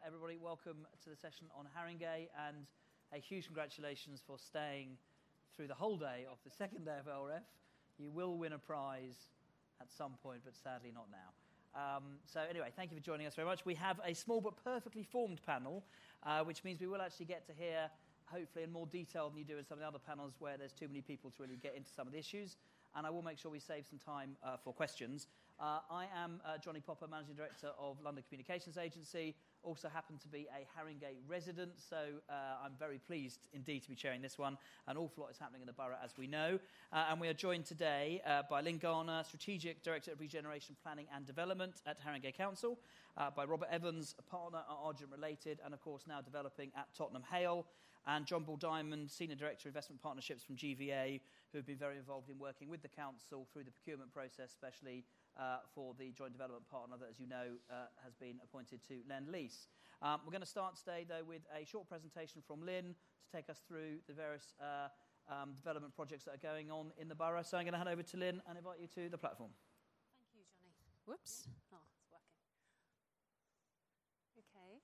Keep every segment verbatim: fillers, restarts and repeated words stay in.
everybody. Welcome to the session on Haringey, and a huge congratulations for staying through the whole day of the second day of L R F. You will win a prize at some point, but sadly not now. Um, so anyway, thank you for joining us very much. We have a small but perfectly formed panel, uh, which means we will actually get to hear, hopefully in more detail than you do in some of the other panels where there's too many people to really get into some of the issues. And I will make sure we save some time uh, for questions. Uh, I am uh, Johnny Popper, Managing Director of London Communications Agency, also happen to be a Haringey resident, so uh, I'm very pleased indeed to be chairing this one. An awful lot is happening in the borough, as we know. Uh, and we are joined today uh, by Lynn Garner, Strategic Director of Regeneration Planning and Development at Haringey Council, uh, by Robert Evans, a partner at Argent Related, and of course now developing at Tottenham Hale, and John Ball Diamond, Senior Director of Investment Partnerships from G V A, who have been very involved in working with the Council through the procurement process, especially uh, for the joint development partner that, as you know, uh, has been appointed to Lend-Lease. Um, we're going to start today, though, with a short presentation from Lynn to take us through the various uh, um, development projects that are going on in the borough. So I'm going to hand over to Lynn and invite you to the platform. Thank you, Johnny. Whoops. Oh, it's working. Okay.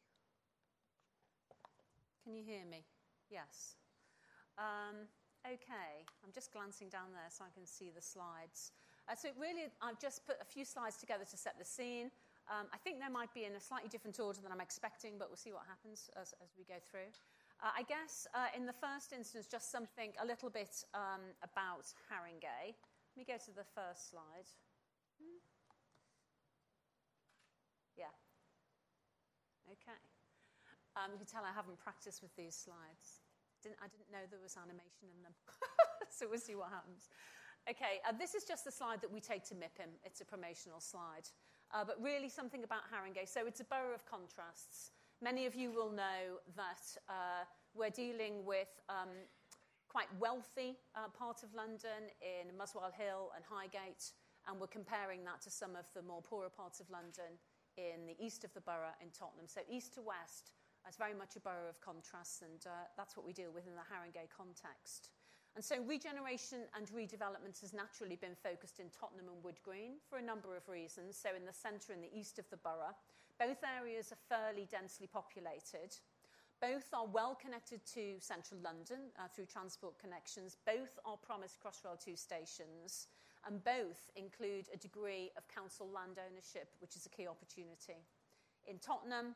Can you hear me? Yes. Um, okay, I'm just glancing down there so I can see the slides. Uh, so really, I've just put a few slides together to set the scene. Um, I think they might be in a slightly different order than I'm expecting, but we'll see what happens as, as we go through. Uh, I guess uh, in the first instance, just something a little bit um, about Haringey. Let me go to the first slide. Hmm. Yeah. Okay. Um, you can tell I haven't practiced with these slides. Didn't, I didn't know there was animation in them. So we'll see what happens. Okay, uh, this is just the slide that we take to M I P I M. It's a promotional slide. Uh, but really something about Haringey. So it's a borough of contrasts. Many of you will know that uh, we're dealing with um, quite wealthy uh, part of London in Muswell Hill and Highgate, and we're comparing that to some of the more poorer parts of London in the east of the borough in Tottenham. So east to west, it's very much a borough of contrasts, and uh, that's what we deal with in the Haringey context. And so regeneration and redevelopment has naturally been focused in Tottenham and Wood Green for a number of reasons. So in the centre and the east of the borough, both areas are fairly densely populated. Both are well connected to central London uh, through transport connections. Both are promised Crossrail two stations. And both include a degree of council land ownership, which is a key opportunity. In Tottenham,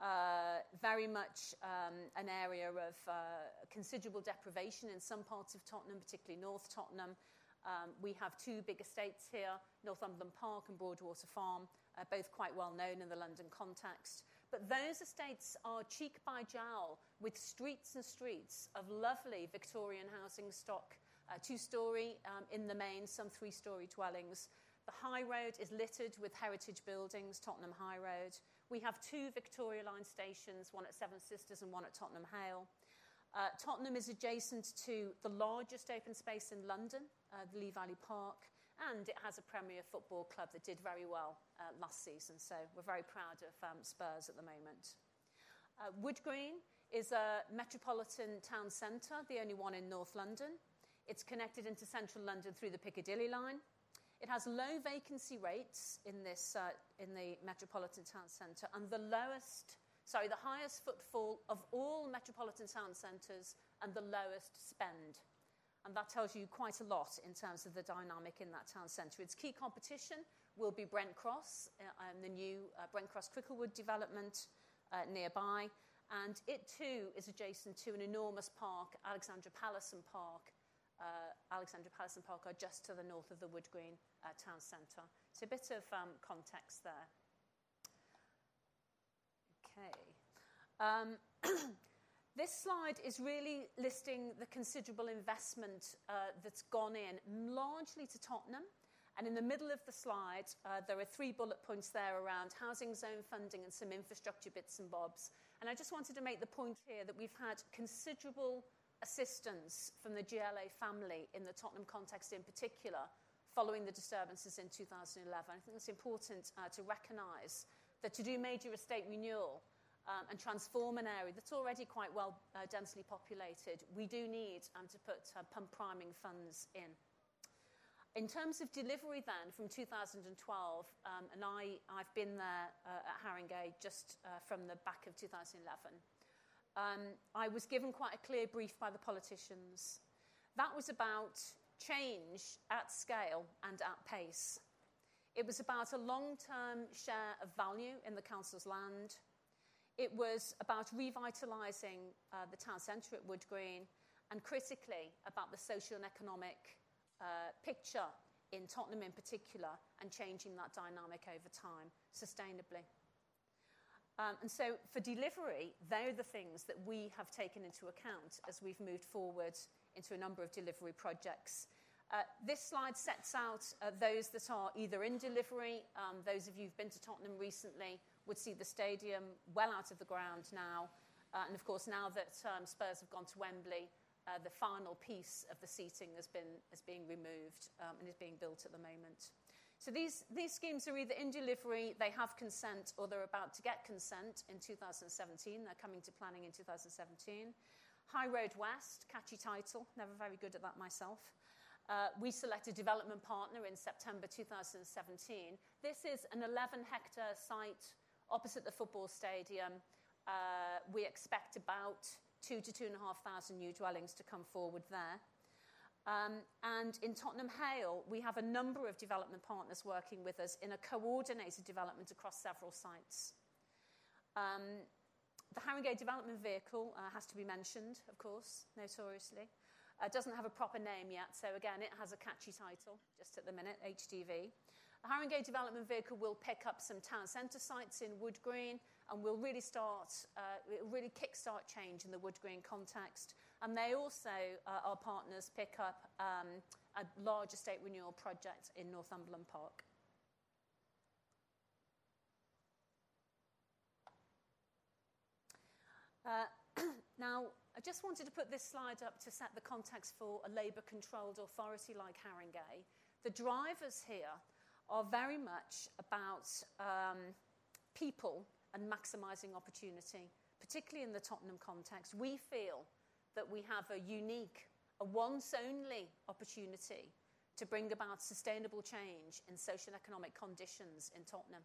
Uh, very much um, an area of uh, considerable deprivation in some parts of Tottenham, particularly North Tottenham. Um, we have two big estates here, Northumberland Park and Broadwater Farm, uh, both quite well known in the London context. But those estates are cheek by jowl with streets and streets of lovely Victorian housing stock, uh, two-storey um, in the main, some three-storey dwellings. The High Road is littered with heritage buildings, Tottenham High Road. We have two Victoria Line stations, one at Seven Sisters and one at Tottenham Hale. Uh, Tottenham is adjacent to the largest open space in London, uh, the Lee Valley Park, and it has a Premier Football Club that did very well uh, last season, so we're very proud of um, Spurs at the moment. Uh, Wood Green is a metropolitan town centre, the only one in North London. It's connected into central London through the Piccadilly line. It has low vacancy rates in this uh, in the metropolitan town centre, and the lowest, sorry, the highest footfall of all metropolitan town centres, and the lowest spend. And that tells you quite a lot in terms of the dynamic in that town centre. Its key competition will be Brent Cross, uh, and the new uh, Brent Cross Cricklewood development uh, nearby, and it too is adjacent to an enormous park, Alexandra Palace and Park. Uh, Alexandra Palace and Park are just to the north of the Wood Green uh, town centre. So a bit of um, context there. Okay. Um, this slide is really listing the considerable investment uh, that's gone in, largely to Tottenham. And in the middle of the slide, uh, there are three bullet points there around housing zone funding and some infrastructure bits and bobs. And I just wanted to make the point here that we've had considerable assistance from the G L A family in the Tottenham context in particular, following the disturbances in two thousand eleven. I think it's important uh, to recognise that to do major estate renewal um, and transform an area that's already quite well uh, densely populated, we do need um, to put uh, pump priming funds in. In terms of delivery then, from two thousand twelve, um, and I, I've been there uh, at Haringey just uh, from the back of two thousand eleven, um, I was given quite a clear brief by the politicians. That was about change at scale and at pace. It was about a long-term share of value in the council's land. It was about revitalising uh, the town centre at Wood Green, and critically about the social and economic uh, picture in Tottenham in particular, and changing that dynamic over time sustainably. Um, and so for delivery, they're the things that we have taken into account as we've moved forward into a number of delivery projects. Uh, this slide sets out uh, those that are either in delivery. Um, those of you who've been to Tottenham recently would see the stadium well out of the ground now. Uh, and of course, now that um, Spurs have gone to Wembley, uh, the final piece of the seating has been is being removed um, and is being built at the moment. So these, these schemes are either in delivery, they have consent, or they're about to get consent in two thousand seventeen. They're coming to planning in two thousand seventeen. High Road West, catchy title, never very good at that myself. Uh, we selected development partner in September two thousand seventeen. This is an eleven hectare site opposite the football stadium. Uh, we expect about two to two and a half thousand new dwellings to come forward there. Um, and in Tottenham Hale, we have a number of development partners working with us in a coordinated development across several sites. Um, the Haringey Development Vehicle uh, has to be mentioned, of course, notoriously. It uh, doesn't have a proper name yet, so again, it has a catchy title, just at the minute, H D V. The Haringey Development Vehicle will pick up some town centre sites in Wood Green, and will really start, uh, really kickstart change in the Wood Green context. And they also, uh, our partners, pick up um, a large estate renewal project in Northumberland Park. Uh, now, I just wanted to put this slide up to set the context for a Labour-controlled authority like Haringey. The drivers here are very much about um, people and maximising opportunity, particularly in the Tottenham context. We feel that we have a unique, a once-only opportunity to bring about sustainable change in social and economic conditions in Tottenham.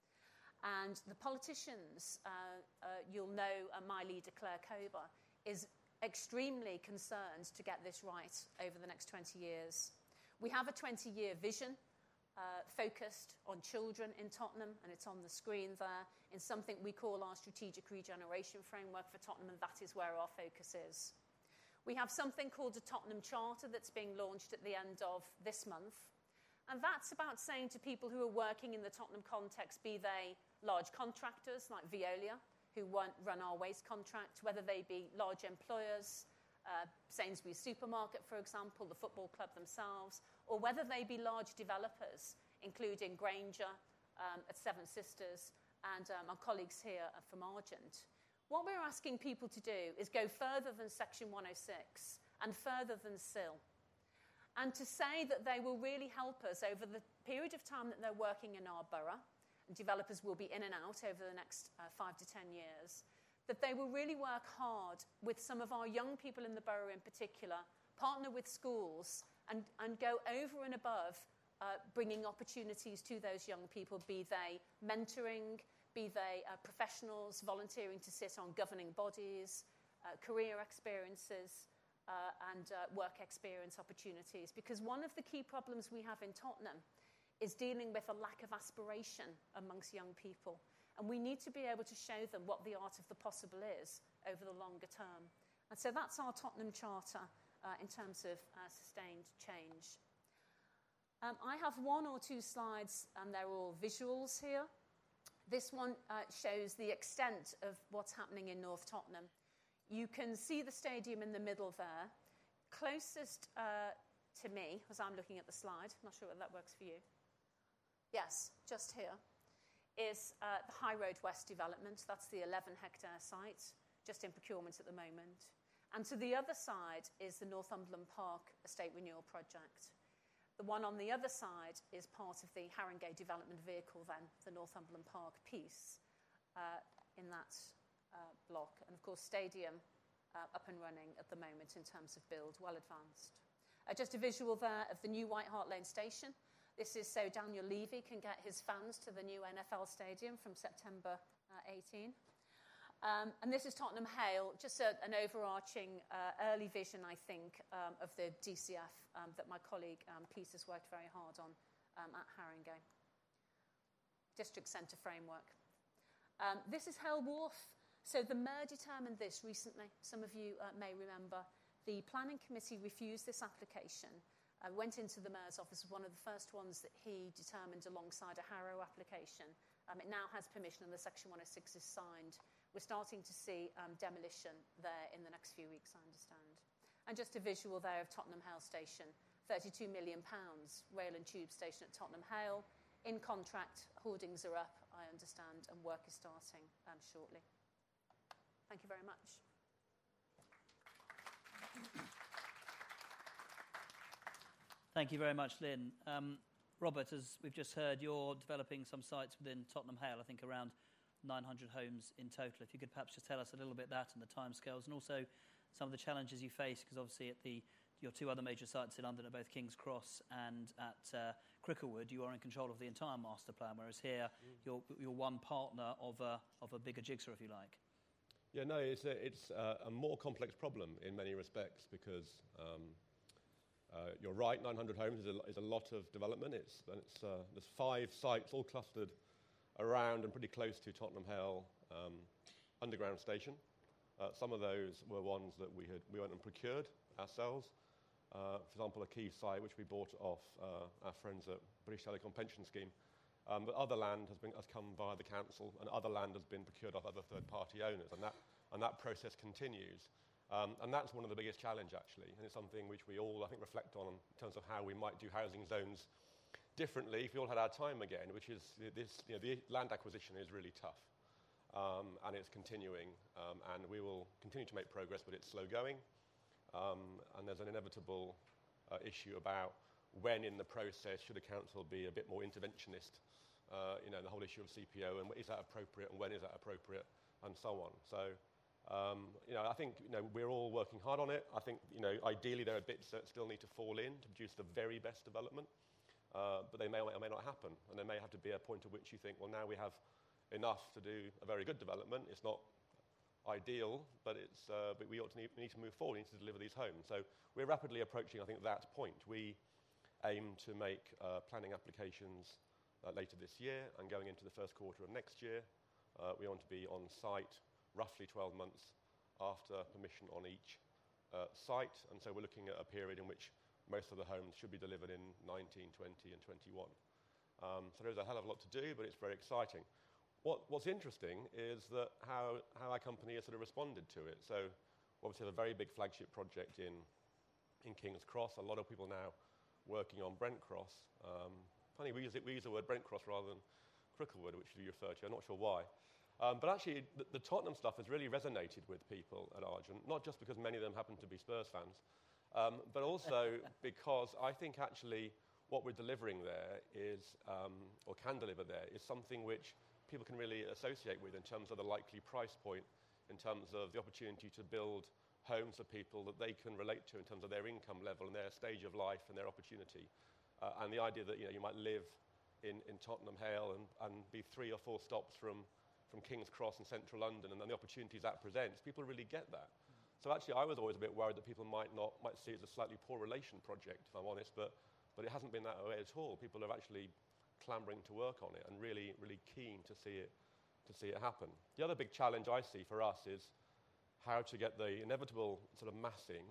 And the politicians, uh, uh, you'll know uh, my leader, Claire Kober, is extremely concerned to get this right over the next twenty years. We have a twenty-year vision uh, focused on children in Tottenham, and it's on the screen there, in something we call our Strategic Regeneration Framework for Tottenham, and that is where our focus is. We have something called a Tottenham Charter that's being launched at the end of this month, and that's about saying to people who are working in the Tottenham context, be they large contractors like Veolia, who run our waste contract, whether they be large employers, uh, Sainsbury's Supermarket, for example, the football club themselves, or whether they be large developers, including Granger um, at Seven Sisters and um, our colleagues here from Argent. What we're asking people to do is go further than Section one oh six and further than S I L, and to say that they will really help us over the period of time that they're working in our borough, and developers will be in and out over the next uh, five to ten years, that they will really work hard with some of our young people in the borough in particular, partner with schools, and, and go over and above uh, bringing opportunities to those young people, be they mentoring, be they uh, professionals volunteering to sit on governing bodies, uh, career experiences, uh, and uh, work experience opportunities. Because one of the key problems we have in Tottenham is dealing with a lack of aspiration amongst young people. And we need to be able to show them what the art of the possible is over the longer term. And so that's our Tottenham Charter uh, in terms of uh, sustained change. Um, I have one or two slides, and they're all visuals here. This one uh, shows the extent of what's happening in North Tottenham. You can see the stadium in the middle there. Closest uh, to me, as I'm looking at the slide, I'm not sure whether that works for you. Yes, just here, is uh, the High Road West development. That's the eleven hectare site, just in procurement at the moment. And to the other side is the Northumberland Park Estate Renewal Project. The one on the other side is part of the Haringey Development Vehicle then, the Northumberland Park piece uh, in that uh, block. And of course, stadium uh, up and running at the moment in terms of build, well advanced. Uh, just a visual there of the new White Hart Lane station. This is so Daniel Levy can get his fans to the new N F L stadium from September uh, eighteenth. Um, and this is Tottenham Hale, just a, an overarching uh, early vision, I think, um, of the D C F um, that my colleague um, Pete has worked very hard on um, at Haringey. District Centre Framework. Um, this is Hale Wharf. So the mayor determined this recently. Some of you uh, may remember. The planning committee refused this application. I uh, went into the mayor's office, one of the first ones that he determined alongside a Harrow application. Um, it now has permission and the Section one oh six is signed. We're starting to see um, demolition there in the next few weeks, I understand. And just a visual there of Tottenham Hale Station, thirty-two million pounds, rail and tube station at Tottenham Hale. In contract, hoardings are up, I understand, and work is starting um, shortly. Thank you very much. Thank you very much, Lynn. Um, Robert, as we've just heard, you're developing some sites within Tottenham Hale, I think around nine hundred homes in total. If you could perhaps just tell us a little bit that and the timescales, and also some of the challenges you face, because obviously at the your two other major sites in London are both King's Cross and at uh, Cricklewood, you are in control of the entire master plan, whereas here mm. you're, you're one partner of a, of a bigger jigsaw, if you like. Yeah, no, it's a, it's a, a more complex problem in many respects because um, uh, you're right, nine hundred homes is a, is a lot of development. It's, it's, uh, there's five sites all clustered around and pretty close to Tottenham Hale um, underground station. Uh, some of those were ones that we had we went and procured ourselves. Uh, for example, a key site which we bought off uh, our friends at British Telecom Pension Scheme. Um, but other land has, been, has come via the council, and other land has been procured off other third-party owners, and that and that process continues. Um, and that's one of the biggest challenge, actually, and it's something which we all, I think, reflect on in terms of how we might do housing zones differently if we all had our time again, which is this, you know, the land acquisition is really tough, um, and it's continuing, um, and we will continue to make progress, but it's slow going, um, and there's an inevitable uh, issue about when in the process should a council be a bit more interventionist, uh, you know, the whole issue of C P O, and is that appropriate, and when is that appropriate, and so on. So, um, you know, I think, you know, we're all working hard on it. I think, you know, ideally there are bits that still need to fall in to produce the very best development. Uh, but they may or may not happen, and there may have to be a point at which you think, well, now we have enough to do a very good development. It's not ideal, but, it's, uh, but we, ought to need, we need to move forward. We need to deliver these homes. So we're rapidly approaching, I think, that point. We aim to make uh, planning applications uh, later this year and going into the first quarter of next year. Uh, we want to be on site roughly twelve months after permission on each uh, site, and so we're looking at a period in which most of the homes should be delivered in nineteen, twenty and twenty-one. Um, so there's a hell of a lot to do, but it's very exciting. What, what's interesting is that how, how our company has sort of responded to it. So obviously have a very big flagship project in, in King's Cross. A lot of people now working on Brent Cross. Um, funny, we use, it, we use the word Brent Cross rather than Cricklewood, which you refer to. I'm not sure why. Um, but actually, the, the Tottenham stuff has really resonated with people at Argent, not just because many of them happen to be Spurs fans, Um, but also because I think actually what we're delivering there is, um, or can deliver there, is something which people can really associate with in terms of the likely price point, in terms of the opportunity to build homes for people that they can relate to in terms of their income level and their stage of life and their opportunity. Uh, and the idea that, you know, you might live in, in Tottenham Hale and, and be three or four stops from, from King's Cross in central London, and then the opportunities that presents, people really get that. So actually, I was always a bit worried that people might not might see it as a slightly poor relation project, if I'm honest, but but it hasn't been that way at all. People are actually clambering to work on it and really really keen to see it to see it happen. The other big challenge I see for us is how to get the inevitable sort of massing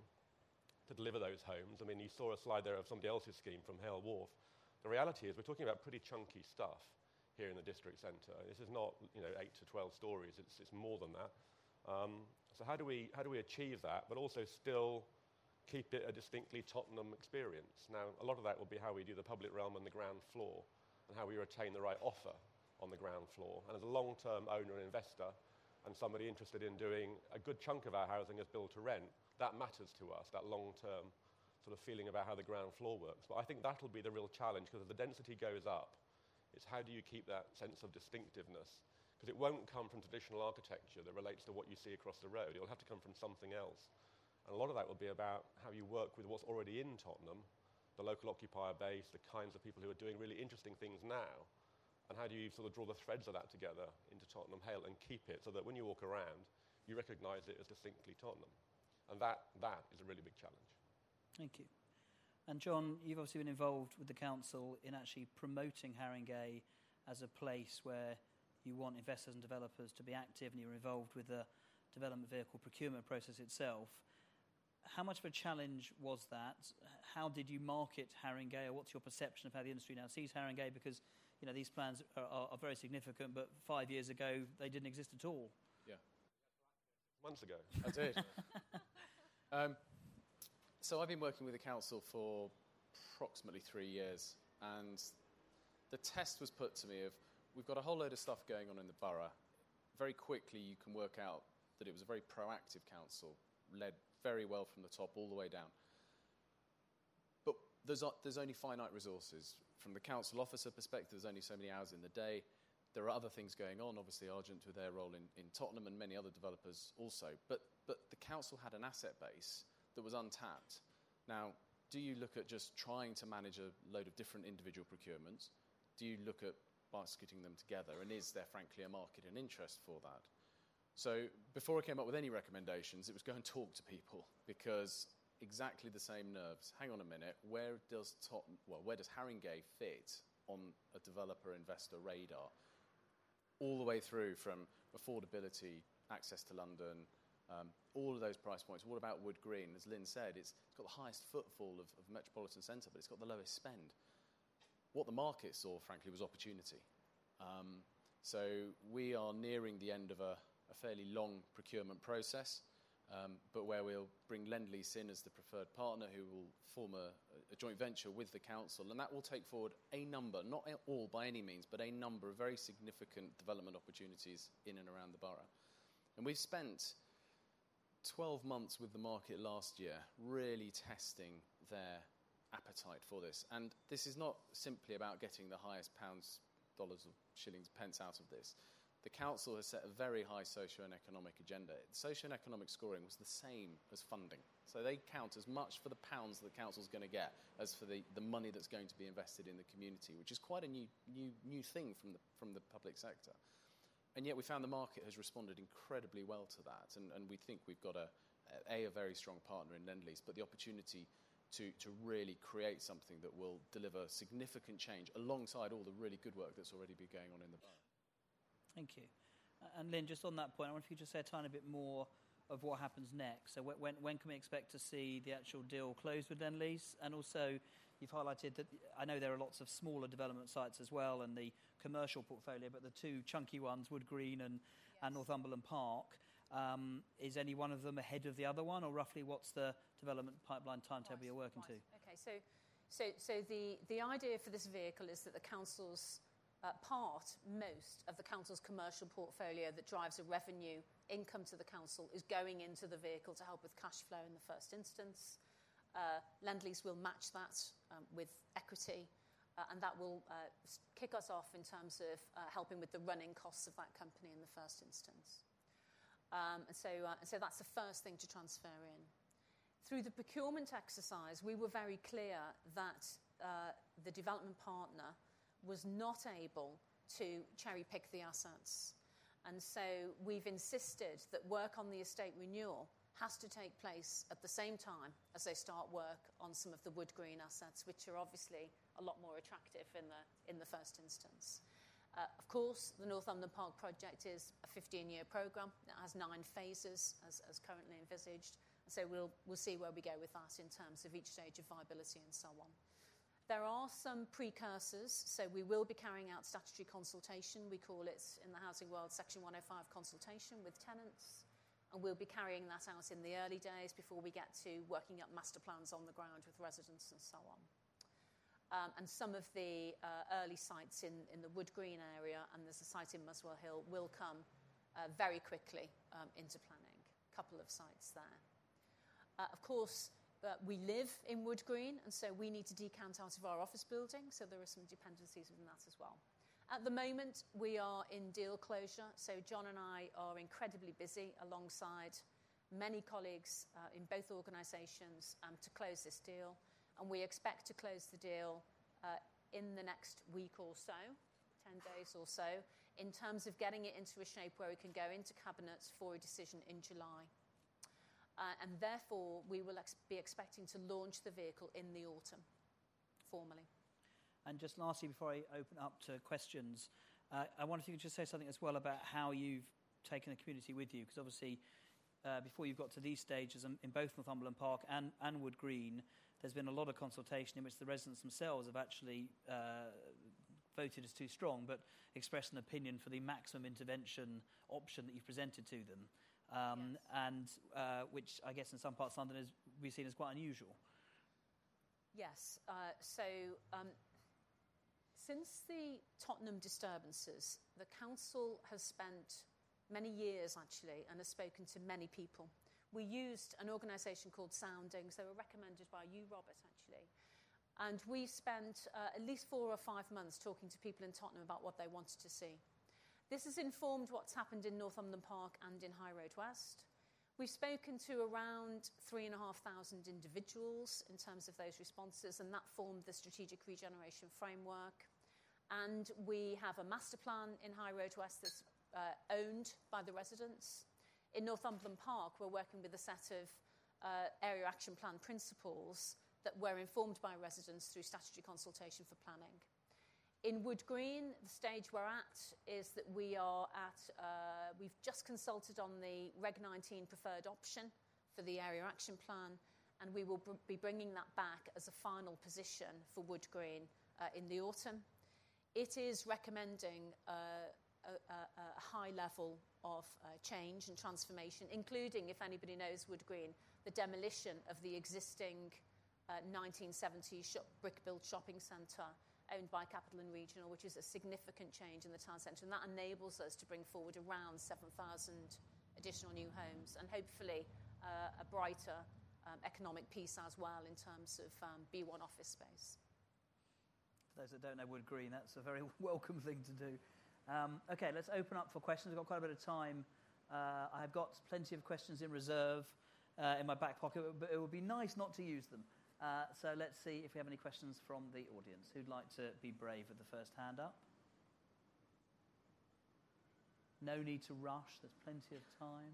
to deliver those homes. I mean, you saw a slide there of somebody else's scheme from Hale Wharf. The reality is we're talking about pretty chunky stuff here in the district centre. This is not, you know, eight to twelve stories. It's it's more than that. Um, so how do we how do we achieve that, but also still keep it a distinctly Tottenham experience? Now, a lot of that will be how we do the public realm and the ground floor, and how we retain the right offer on the ground floor. And as a long-term owner and investor, and somebody interested in doing a good chunk of our housing as build to rent, that matters to us, that long-term sort of feeling about how the ground floor works. But I think that'll be the real challenge, because as the density goes up, it's how do you keep that sense of distinctiveness? Because it won't come from traditional architecture that relates to what you see across the road. It'll have to come from something else. And a lot of that will be about how you work with what's already in Tottenham, the local occupier base, the kinds of people who are doing really interesting things now, and how do you sort of draw the threads of that together into Tottenham Hale and keep it so that when you walk around, you recognise it as distinctly Tottenham. And that, that is a really big challenge. Thank you. And John, you've obviously been involved with the council in actually promoting Haringey as a place where you want investors and developers to be active, and you're involved with the development vehicle procurement process itself. How much of a challenge was that? How did you market Haringey, or what's your perception of how the industry now sees Haringey? Because, you know, these plans are, are, are very significant, but five years ago they didn't exist at all. Yeah. Months ago. I did. um, so I've been working with the council for approximately three years, and the test was put to me of, we've got a whole load of stuff going on in the borough. Very quickly you can work out that it was a very proactive council, led very well from the top all the way down. But there's, there's only finite resources. From the council officer perspective, there's only so many hours in the day. There are other things going on, obviously Argent with their role in, in Tottenham and many other developers also. But, but the council had an asset base that was untapped. Now, do you look at just trying to manage a load of different individual procurements? Do you look at basketing them together? And is there, frankly, a market and interest for that? So before I came up with any recommendations, it was go and talk to people, because exactly the same nerves. Hang on a minute, where does Tottenham, well, where does Haringey fit on a developer investor radar? All the way through from affordability, access to London, um, all of those price points. What about Wood Green? As Lynn said, it's, it's got the highest footfall of, of Metropolitan Centre, but it's got the lowest spend. What the market saw, frankly, was opportunity. Um, so we are nearing the end of a, a fairly long procurement process, um, but where we'll bring Lendlease in as the preferred partner, who will form a, a joint venture with the council, and that will take forward a number, not all by any means, but a number of very significant development opportunities in and around the borough. And we've spent twelve months with the market last year really testing their appetite for this. And this is not simply about getting the highest pounds, dollars, or shillings, pence out of this. The council has set a very high socio-economic agenda. Socio-economic scoring was the same as funding. So they count as much for the pounds that the council's going to get as for the, the money that's going to be invested in the community, which is quite a new new new thing from the from the public sector. And yet we found the market has responded incredibly well to that. And, and we think we've got a, a, a very strong partner in Lendlease, but the opportunity to, to really create something that will deliver significant change alongside all the really good work that's already been going on in the borough. Thank you. Uh, and Lynn, just on that point, I wonder if you could just say a tiny bit more of what happens next. So when, when can we expect to see the actual deal closed with Lendlease? And also, you've highlighted that, I know there are lots of smaller development sites as well, and the commercial portfolio, but the two chunky ones, Wood Green and, yes. and Northumberland Park, um, is any one of them ahead of the other one, or roughly what's the development pipeline timetable right, you're working right. to? Okay, so so so the, the idea for this vehicle is that the council's uh, part, most of the council's commercial portfolio that drives a revenue income to the council is going into the vehicle to help with cash flow in the first instance. Uh, Lendlease will match that um, with equity, uh, and that will uh, kick us off in terms of uh, helping with the running costs of that company in the first instance. Um, and, so, uh, and so that's the first thing to transfer in. Through the procurement exercise, we were very clear that uh, the development partner was not able to cherry-pick the assets. And so we've insisted that work on the estate renewal has to take place at the same time as they start work on some of the Wood Green assets, which are obviously a lot more attractive in the, in the first instance. Uh, of course, the Northumberland Park project is a fifteen-year programme. It has nine phases, as, as currently envisaged. So we'll, we'll see where we go with that in terms of each stage of viability and so on. There are some precursors, so we will be carrying out statutory consultation. We call it, in the housing world, Section one oh five consultation with tenants. And we'll be carrying that out in the early days before we get to working up master plans on the ground with residents and so on. Um, and some of the uh, early sites in, in the Wood Green area, and there's a site in Muswell Hill, will come uh, very quickly um, into planning. A couple of sites there. Uh, of course, uh, we live in Wood Green, and so we need to decant out of our office building, so there are some dependencies within that as well. At the moment, we are in deal closure, so John and I are incredibly busy alongside many colleagues uh, in both organisations um, to close this deal, and we expect to close the deal uh, in the next week or so, ten days or so, in terms of getting it into a shape where it can go into Cabinet for a decision in July. Uh, and therefore, we will ex- be expecting to launch the vehicle in the autumn, formally. And just lastly, before I open up to questions, uh, I wonder if you could just say something as well about how you've taken the community with you, because obviously uh, before you've got to these stages in, in both Northumberland Park and, and Wood Green, there's been a lot of consultation in which the residents themselves have actually uh, voted as too strong, but expressed an opinion for the maximum intervention option that you've presented to them, um, yes. and uh, which I guess in some parts of London is be seen as quite unusual. Yes. Uh, so um, since the Tottenham disturbances, the council has spent many years, actually, and has spoken to many people. We used an organisation called Soundings. They were recommended by you, Robert, actually. And we spent uh, at least four or five months talking to people in Tottenham about what they wanted to see. This has informed what's happened in Northumberland Park and in High Road West. We've spoken to around three and a half thousand individuals in terms of those responses, and that formed the Strategic Regeneration Framework. And we have a master plan in High Road West that's uh, owned by the residents. In Northumberland Park, we're working with a set of uh, area action plan principles that were informed by residents through statutory consultation for planning. In Wood Green, the stage we're at is that we are at, uh, we've just consulted on the Reg nineteen preferred option for the area action plan, and we will br- be bringing that back as a final position for Wood Green uh, in the autumn. It is recommending uh, a, a, a high level of uh, change and transformation, including, if anybody knows Wood Green, the demolition of the existing uh, nineteen seventies shop, brick-built shopping centre owned by Capital and Regional, which is a significant change in the town centre, and that enables us to bring forward around seven thousand additional new homes, and hopefully uh, a brighter um, economic piece as well in terms of um, B one office space. For those that don't know Wood Green, that's a very welcome thing to do. Um, okay, let's open up for questions. We've got quite a bit of time. Uh, I've got plenty of questions in reserve uh, in my back pocket, but it would be nice not to use them. Uh, so let's see if we have any questions from the audience. Who'd like to be brave with the first hand up? No need to rush. There's plenty of time.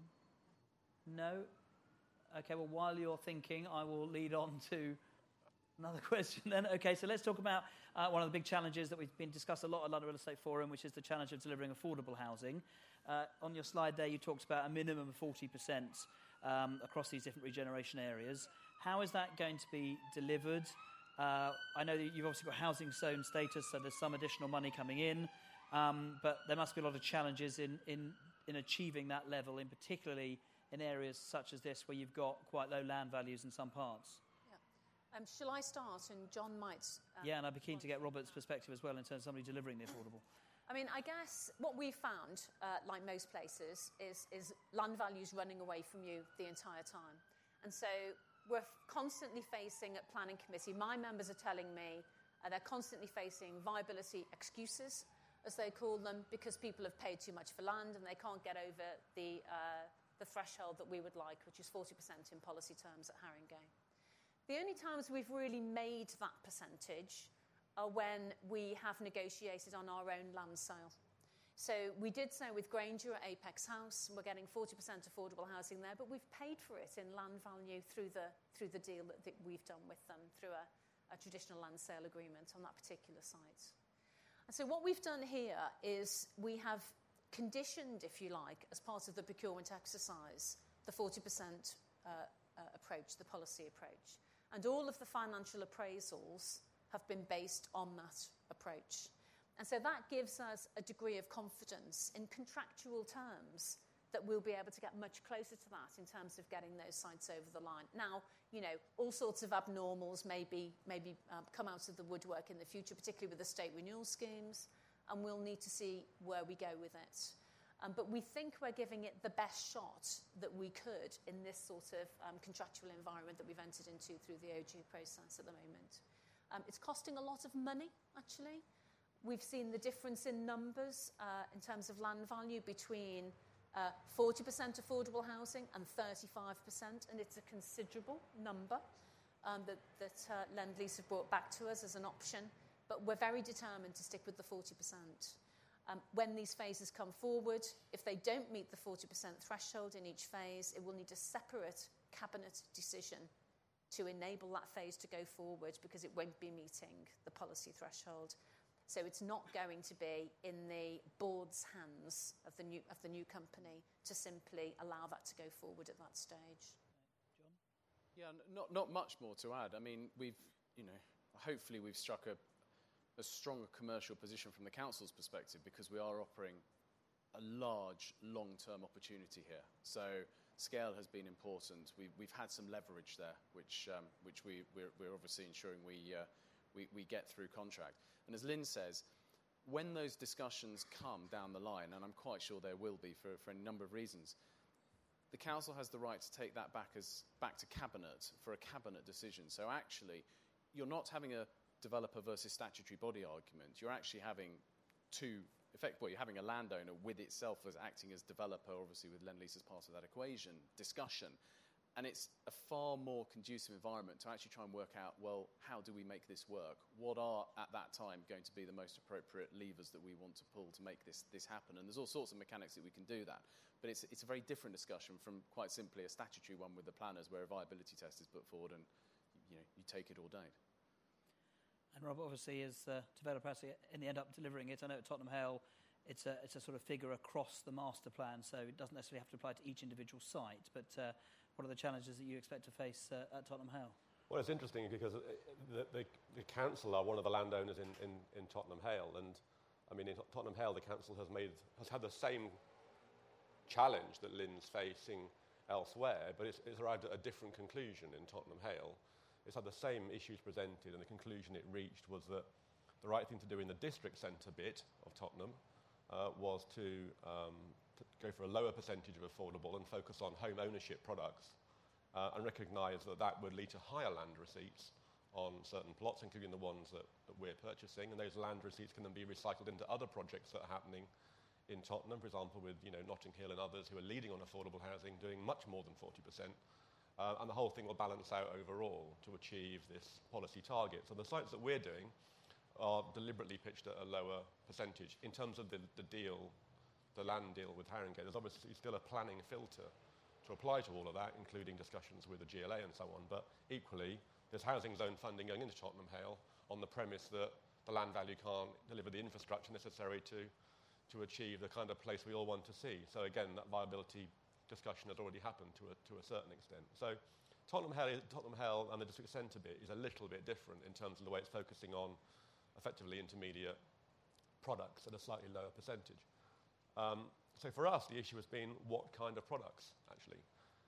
No? Okay, well, while you're thinking, I will lead on to another question then. Okay, so let's talk about uh, one of the big challenges that we've been discussed a lot at London Real Estate Forum, which is the challenge of delivering affordable housing. Uh, on your slide there, you talked about a minimum of forty percent um, across these different regeneration areas. How is that going to be delivered? Uh, I know that you've obviously got housing zone status, so there's some additional money coming in, um, but there must be a lot of challenges in, in, in achieving that level, in particularly in areas such as this, where you've got quite low land values in some parts. Um, shall I start, and John might... Um, yeah, and I'd be keen to get Robert's perspective as well in terms of somebody delivering the affordable. I mean, I guess what we've found, uh, like most places, is, is land values running away from you the entire time. And so we're constantly facing at planning committee, my members are telling me uh, they're constantly facing viability excuses, as they call them, because people have paid too much for land and they can't get over the, uh, the threshold that we would like, which is forty percent in policy terms at Haringey. The only times we've really made that percentage are when we have negotiated on our own land sale. So we did so with Granger at Apex House, and we're getting forty percent affordable housing there, but we've paid for it in land value through the, through the deal that, that we've done with them, through a, a traditional land sale agreement on that particular site. And so what we've done here is we have conditioned, if you like, as part of the procurement exercise, the forty percent uh, uh, approach, the policy approach. And all of the financial appraisals have been based on that approach. And so that gives us a degree of confidence in contractual terms that we'll be able to get much closer to that in terms of getting those sites over the line. Now, you know, all sorts of abnormals maybe, maybe um, come out of the woodwork in the future, particularly with the state renewal schemes, and we'll need to see where we go with it. Um, but we think we're giving it the best shot that we could in this sort of um, contractual environment that we've entered into through the O G process at the moment. Um, it's costing a lot of money, actually. We've seen the difference in numbers uh, in terms of land value between Uh, forty percent affordable housing and thirty-five percent, and it's a considerable number um, that, that uh, Lend-Lease have brought back to us as an option, but we're very determined to stick with the forty percent. Um, when these phases come forward, if they don't meet the forty percent threshold in each phase, it will need a separate cabinet decision to enable that phase to go forward because it won't be meeting the policy threshold. So it's not going to be in the board's hands of the new of the new company to simply allow that to go forward at that stage. John? Yeah, n- not not much more to add. I mean, we've you know hopefully we've struck a, a stronger commercial position from the council's perspective because we are offering a large long-term opportunity here. So scale has been important. We've we've had some leverage there, which um, which we we're, we're obviously ensuring we. Uh, We, we get through contract. And as Lynn says, when those discussions come down the line, and I'm quite sure there will be for, for a number of reasons, the council has the right to take that back as back to cabinet for a cabinet decision. So actually, you're not having a developer versus statutory body argument. You're actually having two effect. Well, you're having a landowner with itself as acting as developer, obviously with Lend-Lease as part of that equation discussion. And it's a far more conducive environment to actually try and work out, well, how do we make this work? What are, at that time, going to be the most appropriate levers that we want to pull to make this, this happen? And there's all sorts of mechanics that we can do that. But it's, it's a very different discussion from quite simply a statutory one with the planners where a viability test is put forward and you know, you take it or don't. And Rob, obviously, as the developer has to in the end up delivering it, I know at Tottenham Hale, it's a, it's a sort of figure across the master plan, so it doesn't necessarily have to apply to each individual site. But uh, what are the challenges that you expect to face uh, at Tottenham Hale? Well, it's interesting because the, the, the council are one of the landowners in, in, in Tottenham Hale, and I mean in Tottenham Hale the council has made has had the same challenge that Lynn's facing elsewhere, but it's, it's arrived at a different conclusion in Tottenham Hale. It's had the same issues presented, and the conclusion it reached was that the right thing to do in the district centre bit of Tottenham uh, was to, um, to go for a lower percentage of affordable and focus on home ownership products. Uh, and recognise that that would lead to higher land receipts on certain plots, including the ones that, that we're purchasing, and those land receipts can then be recycled into other projects that are happening in Tottenham, for example, with you know Notting Hill and others who are leading on affordable housing, doing much more than forty percent, uh, and the whole thing will balance out overall to achieve this policy target. So the sites that we're doing are deliberately pitched at a lower percentage. In terms of the, the deal, the land deal with Haringey, there's obviously still a planning filter to apply to all of that, including discussions with the G L A and so on. But equally, there's housing zone funding going into Tottenham Hale on the premise that the land value can't deliver the infrastructure necessary to, to achieve the kind of place we all want to see. So again, that viability discussion has already happened to a, to a certain extent. So Tottenham Hale, Tottenham Hale and the district centre bit is a little bit different in terms of the way it's focusing on effectively intermediate products at a slightly lower percentage. Um, So for us, the issue has been what kind of products, actually.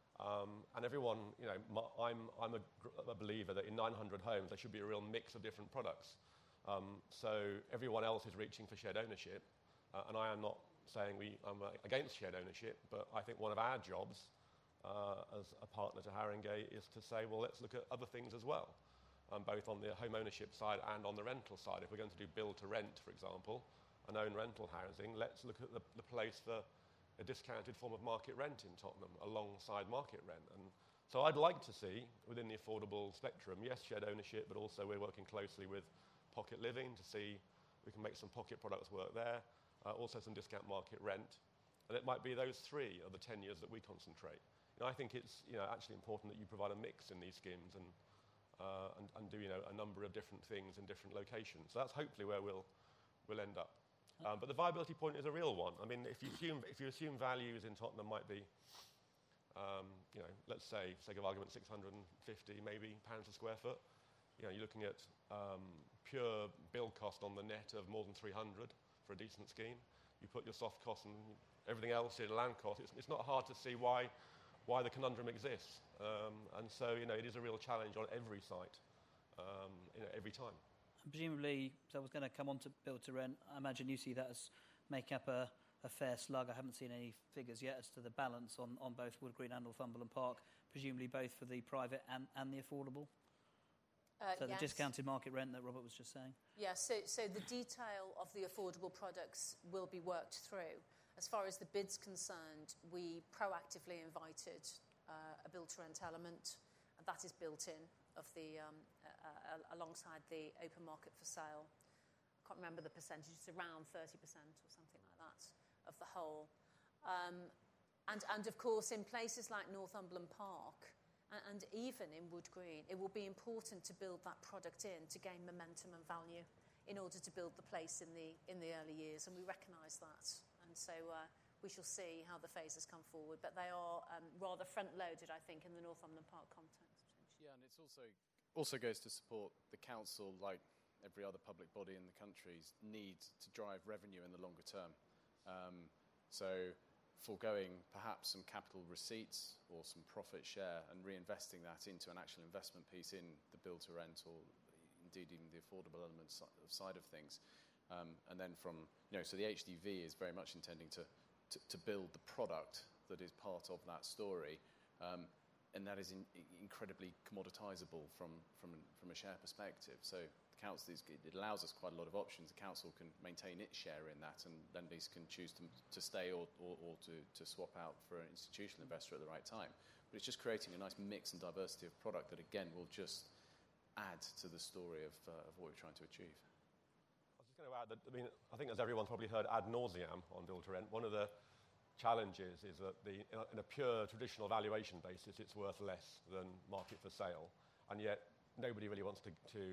Um, and everyone, you know, my, I'm, I'm a, a believer that in nine hundred homes, there should be a real mix of different products. Um, so everyone else is reaching for shared ownership. Uh, and I am not saying we, I'm uh, against shared ownership, but I think one of our jobs uh, as a partner to Haringey is to say, well, let's look at other things as well, um, both on the home ownership side and on the rental side. If we're going to do build to rent, for example, and own rental housing, let's look at the, the place for a discounted form of market rent in Tottenham alongside market rent. And so I'd like to see, within the affordable spectrum, yes, shared ownership, but also we're working closely with Pocket Living to see we can make some pocket products work there, uh, also some discount market rent. And it might be those three are the ten years that we concentrate. You know, I think it's you know, actually important that you provide a mix in these schemes and, uh, and, and do you know, a number of different things in different locations. So that's hopefully where we'll, we'll end up. Um, but the viability point is a real one. I mean, if you assume, if you assume values in Tottenham might be, um, you know, let's say, for sake of argument, six hundred fifty maybe pounds a square foot. You know, you're looking at um, pure build cost on the net of more than three hundred for a decent scheme. You put your soft costs and everything else in land cost. It's, it's not hard to see why, why the conundrum exists. Um, and so, you know, it is a real challenge on every site, um, you know, every time. And presumably, so I was going to come on to build to rent. I imagine you see that as making up a, a fair slug. I haven't seen any figures yet as to the balance on, on both Wood Green and Northumberland Park, presumably both for the private and, and the affordable. Uh, so yes. the discounted market rent that Robert was just saying. Yeah, so, so the detail of the affordable products will be worked through as far as the bid's concerned, we proactively invited uh, a build-to-rent element, and that is built in of the um, uh, uh, alongside the open market for sale. I can't remember the percentage; it's around thirty percent or something like that of the whole. Um, and and of course, in places like Northumberland Park and, and even in Wood Green, it will be important to build that product in to gain momentum and value in order to build the place in the in the early years, and we recognise that. And so uh, we shall see how the phases come forward, but they are um, rather front-loaded, I think, in the Northumberland Park context. Yeah, and it's also also goes to support the council, like every other public body in the country's need to drive revenue in the longer term. Um, so foregoing perhaps some capital receipts or some profit share and reinvesting that into an actual investment piece in the build-to-rent or indeed even the affordable element side of things. Um, and then from, you know, so the H D V is very much intending to, to, to build the product that is part of that story. Um, and that is in, incredibly commoditisable from, from, from a share perspective. So the council, is, it allows us quite a lot of options. The council can maintain its share in that, and Lendlease can choose to, to stay or, or, or to, to swap out for an institutional investor at the right time. But it's just creating a nice mix and diversity of product that, again, will just add to the story of, uh, of what we're trying to achieve. I was just going to add that, I mean, I think as everyone's probably heard ad nauseam on build-to-rent, one of the challenges is that the, in a pure traditional valuation basis, it's worth less than market for sale, and yet nobody really wants to, to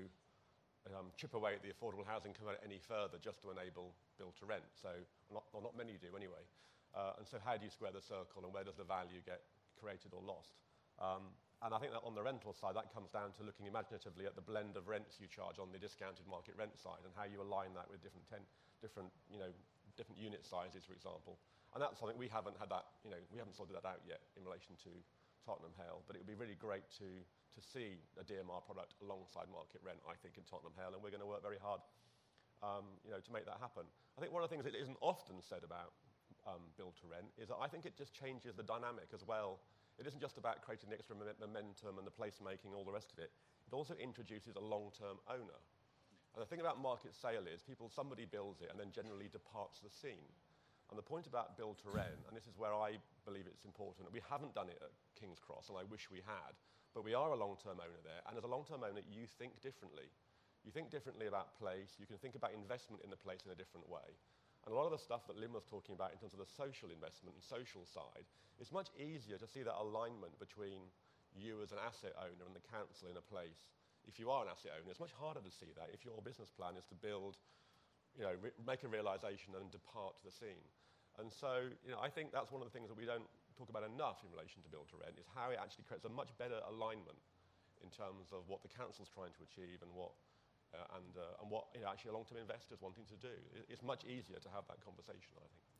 um, chip away at the affordable housing component any further just to enable build-to-rent. So, not, well, not many do anyway. Uh, and so how do you square the circle, and where does the value get created or lost? Um, And I think that on the rental side, that comes down to looking imaginatively at the blend of rents you charge on the discounted market rent side and how you align that with different, ten, different, you know, different unit sizes, for example. And that's something we haven't had that, you know, we haven't sorted that out yet in relation to Tottenham Hale. But it would be really great to, to see a D M R product alongside market rent, I think, in Tottenham Hale. And we're going to work very hard, um, you know, to make that happen. I think one of the things that isn't often said about um, build to rent is that I think it just changes the dynamic as well. It isn't just about creating the extra momentum and the placemaking, all the rest of it. It also introduces a long-term owner. And the thing about market sale is people, somebody builds it and then generally departs the scene. And the point about build to rent, and this is where I believe it's important, we haven't done it at King's Cross, and I wish we had, but we are a long-term owner there. And as a long-term owner, you think differently. You think differently about place. You can think about investment in the place in a different way. And a lot of the stuff that Lynn was talking about in terms of the social investment and social side, it's much easier to see that alignment between you as an asset owner and the council in a place. If you are an asset owner, it's much harder to see that if your business plan is to build, you know, re- make a realisation and depart the scene. And so, you know, I think that's one of the things that we don't talk about enough in relation to build to rent, is how it actually creates a much better alignment in terms of what the council's trying to achieve and what Uh, and, uh, and what, you know, actually long-term investors wanting to do. It's much easier to have that conversation, I think.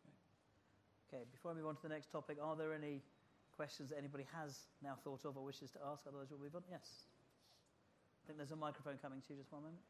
Okay, before I move on to the next topic, are there any questions that anybody has now thought of or wishes to ask? Otherwise, we'll move on. Yes. I think there's a microphone coming to you. Just one moment.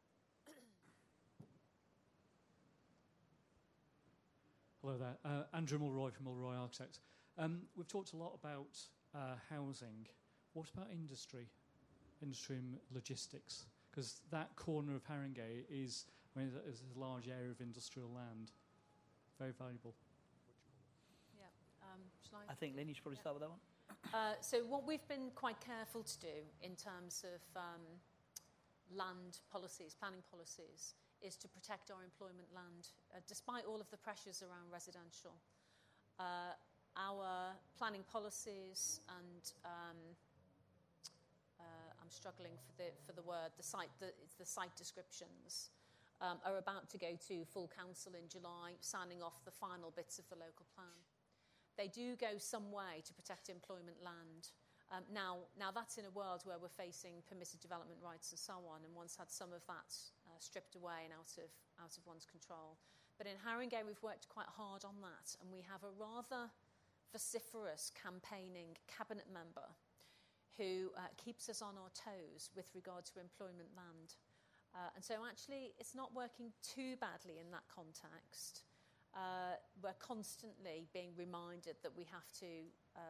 Hello there. Uh, Andrew Mulroy from Mulroy Architects. Um, we've talked a lot about uh, housing. What about industry? Industry and logistics? Because that corner of Haringey is, I mean, is a large area of industrial land. Very valuable. Yeah. Um, shall I I? think, Lynn, you should probably Yeah. start with that one. Uh, so what we've been quite careful to do in terms of um, land policies, planning policies, is to protect our employment land, uh, despite all of the pressures around residential. Uh, our planning policies and um, uh, I'm struggling for the for the word the site the, it's the site descriptions um, are about to go to full council in July, signing off the final bits of the local plan. They do go some way to protect employment land. Um, now, now that's in a world where we're facing permitted development rights and so on, and one's had some of that uh, stripped away and out of out of one's control. But in Haringey, we've worked quite hard on that, and we have a rather vociferous campaigning cabinet member who uh, keeps us on our toes with regard to employment land. Uh, and so actually, it's not working too badly in that context. Uh, we're constantly being reminded that we have to uh,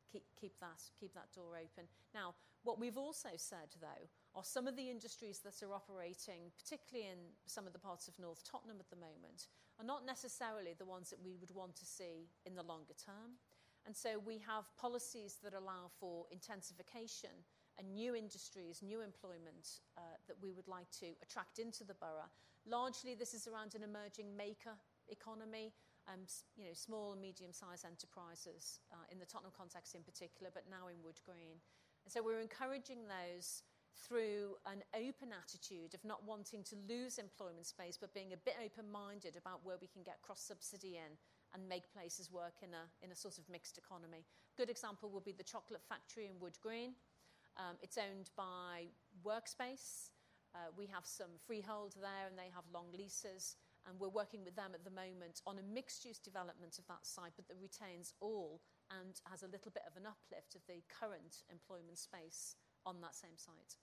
keep, keep, that, keep that door open. Now, what we've also said, though, are some of the industries that are operating, particularly in some of the parts of North Tottenham at the moment, are not necessarily the ones that we would want to see in the longer term. And so we have policies that allow for intensification and new industries, new employment uh, that we would like to attract into the borough. Largely, this is around an emerging maker economy, um, you know, small and medium-sized enterprises uh, in the Tottenham context in particular, but now in Wood Green. And so we're encouraging those through an open attitude of not wanting to lose employment space, but being a bit open-minded about where we can get cross-subsidy in and make places work in a, in a sort of mixed economy. Good example would be the chocolate factory in Wood Green. Um, it's owned by Workspace. Uh, we have some freehold there and they have long leases. And we're working with them at the moment on a mixed-use development of that site, but that retains all and has a little bit of an uplift of the current employment space on that same site.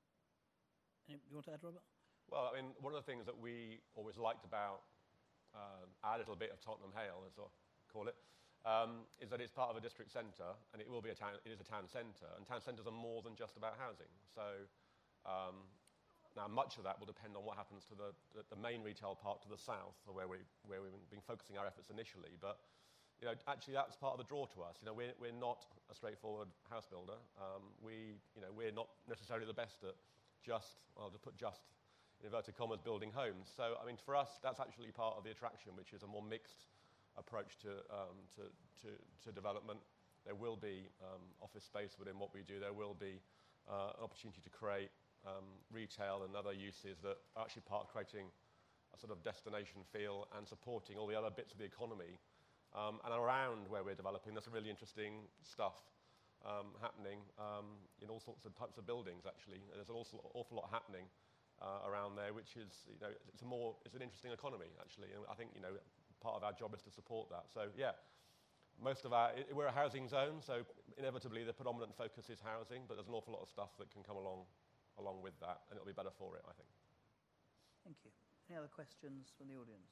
Any, you want to add, Robert? Well, I mean, one of the things that we always liked about um, our little bit of Tottenham Hale, as I call it, um, is that it's part of a district centre, and it will be a town. It is a town centre, and town centres are more than just about housing. So. Um, Now, much of that will depend on what happens to the, the, the main retail part to the south, or where, we, where we've been focusing our efforts initially. But, you know, actually that's part of the draw to us. You know, we're, we're not a straightforward house builder. Um, we, you know, we're not necessarily the best at just, well, to put just in inverted commas, building homes. So, I mean, for us, that's actually part of the attraction, which is a more mixed approach to, um, to, to, to development. There will be um, office space within what we do. There will be uh, an opportunity to create Um, retail and other uses that are actually part of creating a sort of destination feel and supporting all the other bits of the economy. Um, and around where we're developing, there's some really interesting stuff um, happening um, in all sorts of types of buildings, actually. There's an awful, awful lot happening uh, around there, which is, you know, it's a more, it's an interesting economy, actually. And I think, you know, part of our job is to support that. So, yeah, most of our, we're a housing zone, so inevitably the predominant focus is housing, but there's an awful lot of stuff that can come along along with that, and it'll be better for it, I think. Thank you. Any other questions from the audience?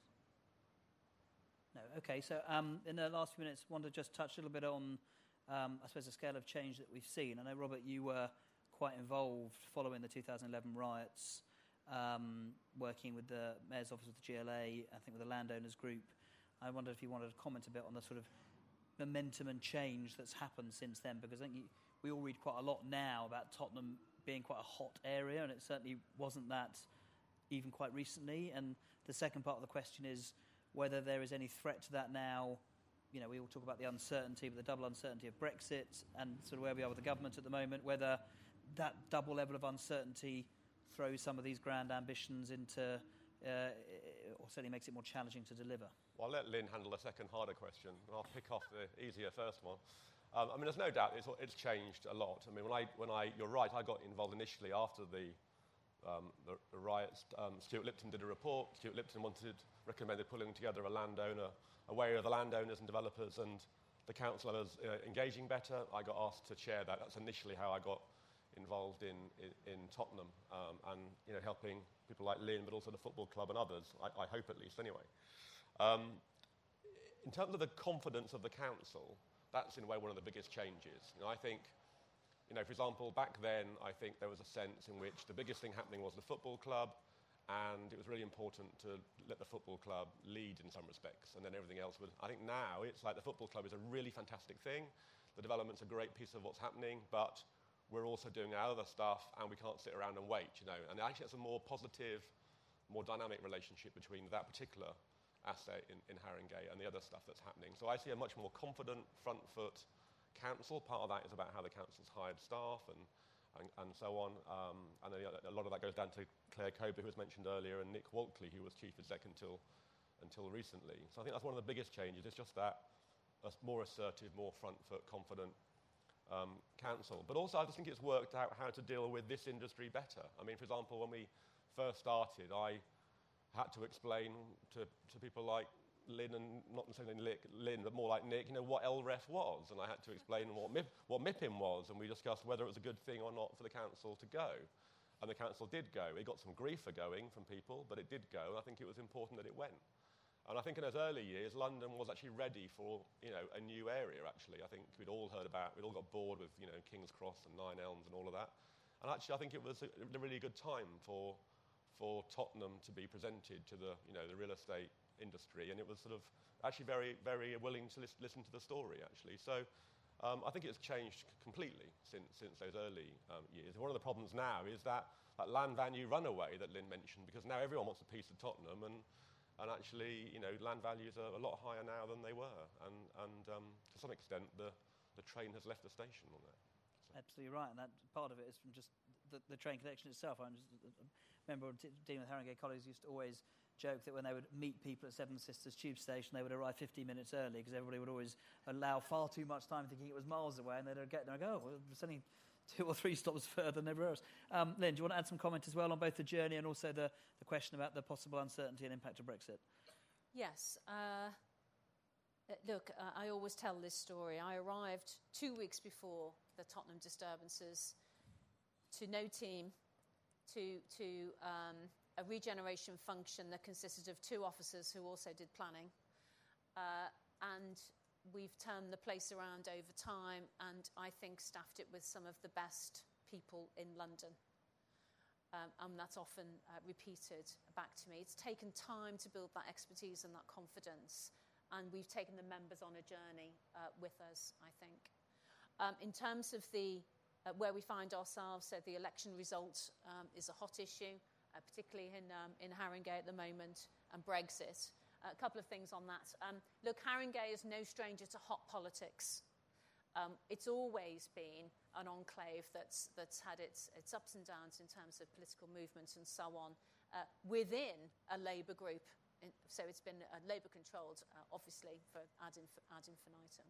No. Okay, so um, in the last few minutes, I want to just touch a little bit on, um, I suppose, the scale of change that we've seen. I know, Robert, you were quite involved following the two thousand eleven riots, um, working with the Mayor's Office with the G L A, I think with the Landowners Group. I wondered if you wanted to comment a bit on the sort of momentum and change that's happened since then, because I think you, we all read quite a lot now about Tottenham being quite a hot area, and it certainly wasn't that even quite recently. And the second part of the question is whether there is any threat to that now. You know, we all talk about the uncertainty, but the double uncertainty of Brexit and sort of where we are with the government at the moment, whether that double level of uncertainty throws some of these grand ambitions into, uh, or certainly makes it more challenging to deliver. Well, I'll let Lynn handle the second harder question, and I'll pick off the easier first one. Um, I mean, there's no doubt it's, it's changed a lot. I mean, when I, when I, you're right, I got involved initially after the, um, the, the riots. Um, Stuart Lipton did a report. Stuart Lipton wanted, recommended pulling together a landowner, a way of the landowners and developers and the councillors uh, engaging better. I got asked to chair that. That's initially how I got involved in, in, in Tottenham um, and, you know, helping people like Lynn, but also the football club and others, I, I hope at least anyway. Um, in terms of the confidence of the council, that's in a way one of the biggest changes. You know, I think, you know, for example, back then, I think there was a sense in which the biggest thing happening was the football club, and it was really important to let the football club lead in some respects, and then everything else would. I think now it's like the football club is a really fantastic thing. The development's a great piece of what's happening, but we're also doing our other stuff, and we can't sit around and wait, you know. And actually, it's a more positive, more dynamic relationship between that particular asset in, in Haringey and the other stuff that's happening. So I see a much more confident front foot council. Part of that is about how the council's hired staff and, and, and so on. Um, and then a lot of that goes down to Claire Cober, who was mentioned earlier, and Nick Walkley, who was chief exec until, until recently. So I think that's one of the biggest changes. It's just that a more assertive, more front foot, confident um, council. But also I just think it's worked out how to deal with this industry better. I mean, for example, when we first started, I had to explain to, to people like Lynn, and not necessarily Lynn, but more like Nick, you know, what L R E F was, and I had to explain what, MIP, what MIPIM was, and we discussed whether it was a good thing or not for the council to go. And the council did go. It got some grief for going from people, but it did go, and I think it was important that it went. And I think in those early years, London was actually ready for, you know, a new area, actually. I think we'd all heard about, we'd all got bored with, you know, King's Cross and Nine Elms and all of that. And actually, I think it was a, a really good time for, for Tottenham to be presented to the, you know, the real estate industry. And it was sort of actually very, very willing to lis- listen to the story, actually. So um, I think it's changed completely since, since those early um, years. One of the problems now is that, that land value runaway that Lynn mentioned, because now everyone wants a piece of Tottenham, and And actually, you know, land values are a lot higher now than they were. And, and um, to some extent, the, the train has left the station on that. So. Absolutely right. And that part of it is from just the, the train connection itself. I just, remember t- dealing with Haringey colleagues used to always joke that when they would meet people at Seven Sisters Tube Station, they would arrive fifteen minutes early because everybody would always allow far too much time thinking it was miles away. And they'd get there and go, oh, well, it's only two or three stops further than everywhere else. Um, Lynn, do you want to add some comment as well on both the journey and also the, the question about the possible uncertainty and impact of Brexit? Yes. Uh, look, uh, I always tell this story. I arrived two weeks before the Tottenham disturbances to no team, to, to um, a regeneration function that consisted of two officers who also did planning. Uh, and we've turned the place around over time, and I think staffed it with some of the best people in London. Um, and that's often uh, repeated back to me. It's taken time to build that expertise and that confidence, and we've taken the members on a journey uh, with us, I think. Um, in terms of the uh, where we find ourselves, so the election result um, is a hot issue, uh, particularly in, um, in Haringey at the moment, and Brexit. A couple of things on that. Um, look, Haringey is no stranger to hot politics. Um, it's always been an enclave that's, that's had its, its ups and downs in terms of political movements and so on uh, within a Labour group. In, so it's been uh, Labour-controlled, uh, obviously, for ad, inf- ad infinitum.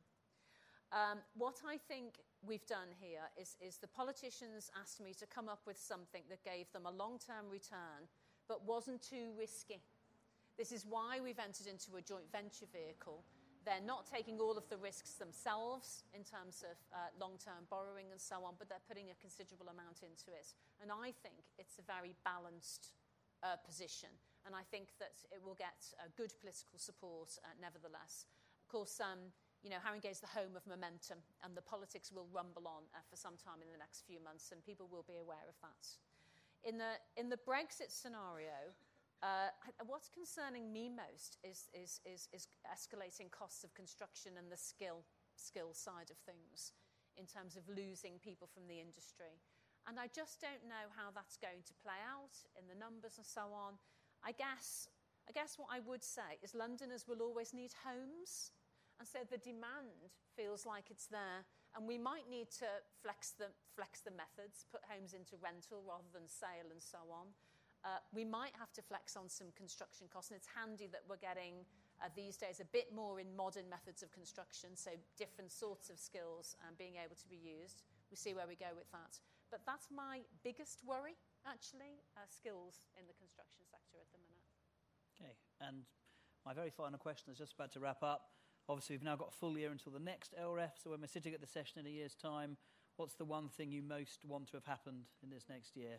Um, what I think we've done here is, is the politicians asked me to come up with something that gave them a long-term return but wasn't too risky. This is why we've entered into a joint venture vehicle. They're not taking all of the risks themselves in terms of uh, long-term borrowing and so on, but they're putting a considerable amount into it. And I think it's a very balanced uh, position. And I think that it will get uh, good political support uh, nevertheless. Of course, um, you know, Haringey is the home of momentum, and the politics will rumble on uh, for some time in the next few months, and people will be aware of that. In the, in the Brexit scenario, Uh, what's concerning me most is, is, is, is escalating costs of construction and the skill, skill side of things in terms of losing people from the industry. And I just don't know how that's going to play out in the numbers and so on. I guess, I guess what I would say is Londoners will always need homes. And so the demand feels like it's there. And we might need to flex the, flex the methods, put homes into rental rather than sale and so on. Uh, we might have to flex on some construction costs, and it's handy that we're getting uh, these days a bit more in modern methods of construction, so different sorts of skills um, being able to be used. We see where we go with that. But that's my biggest worry, actually, uh, skills in the construction sector at the minute. Okay, and my very final question is just about to wrap up. Obviously, we've now got a full year until the next L R E F, so when we're sitting at the session in a year's time, what's the one thing you most want to have happened in this next year?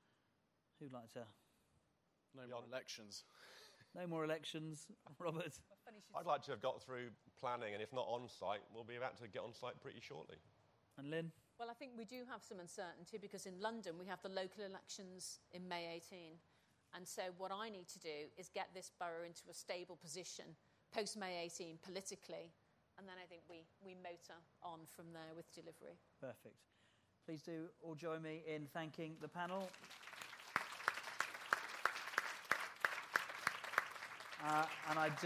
Who'd like to? No more elections. No more elections. Robert? I'd like to have got through planning, and if not on site, we'll be about to get on site pretty shortly. And Lynn? Well, I think we do have some uncertainty because in London we have the local elections in May eighteenth. And so what I need to do is get this borough into a stable position post-May eighteenth politically, and then I think we, we motor on from there with delivery. Perfect. Please do all join me in thanking the panel. Uh, and I do